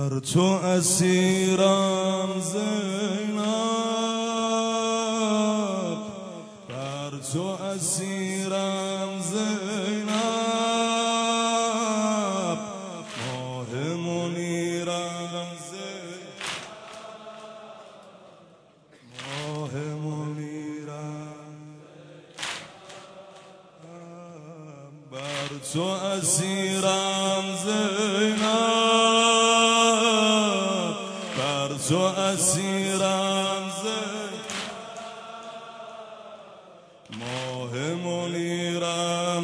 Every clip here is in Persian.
بر تو اسیرم زینب، بر تو اسیرم زینب، ماه منیرم ماه منیرم، بر تو اسیرم زینب، بر تو اسیرم زینب، ماه منیرم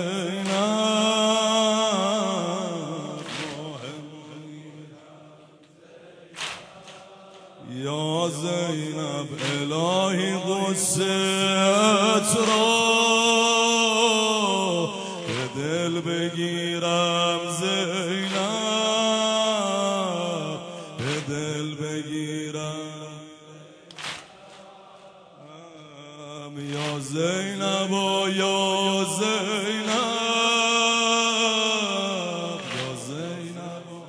زینب، ماه منیرم. یا زینب الهی غصت را به دل بگیرم، زینب به دل بگیرم. یا زینب و یا زینب، یا زینب و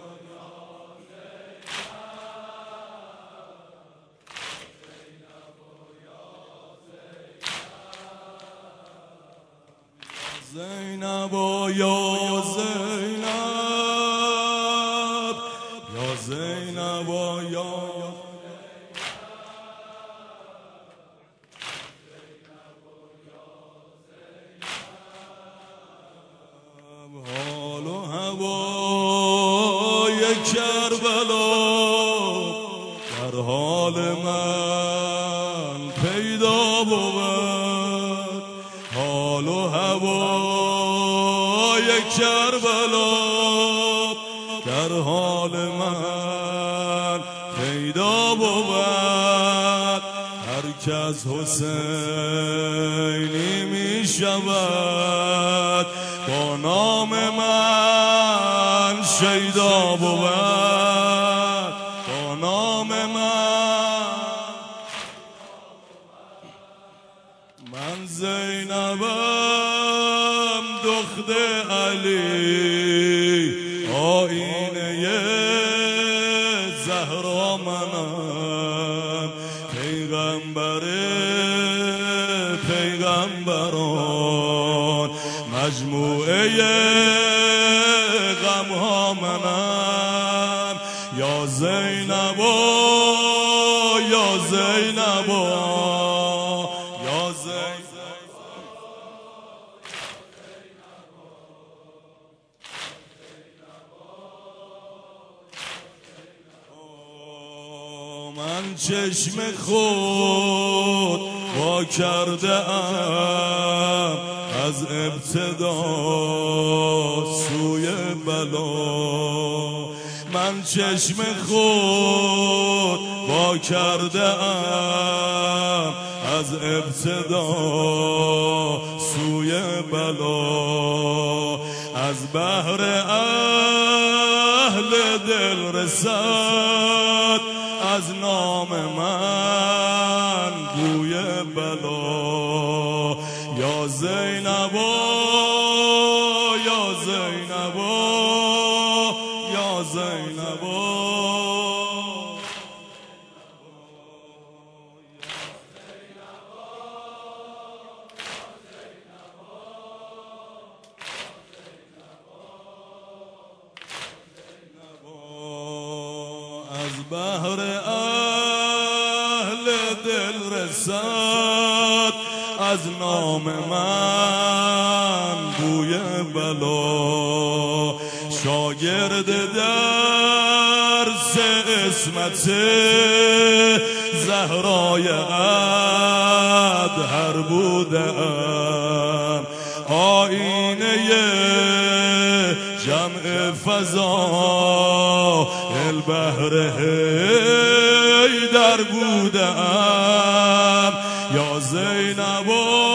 زینب و یا زینب، یا زینب و یا حال و هوای کربلا در حال من پیدا بود، حال و هوای کربلا در حال من پیدا بود. هر کس حسینی می شود با نام من شیدا بود، با نام من زینبم دختر علی، آینه زهرا منم، پیغمبر پیغمبران، مجموعه غمها منم. یا زینب یا زینب یا زینب، من چشم خود وا کرده ام از ابتدا سوی بلا، من چشم خود وا کرده ام از ابتدا سوی بلا. از بحر اهل دل رسد از نام من بوی بلا. یا زینب یا زینب یا زینب، از بحر اهل دل رسد از نام من بوی بلا. شاگرد درس عصمت زهرای ادهر بودم، آینه جمع فضائل بحر حیدر بودم. یا زینب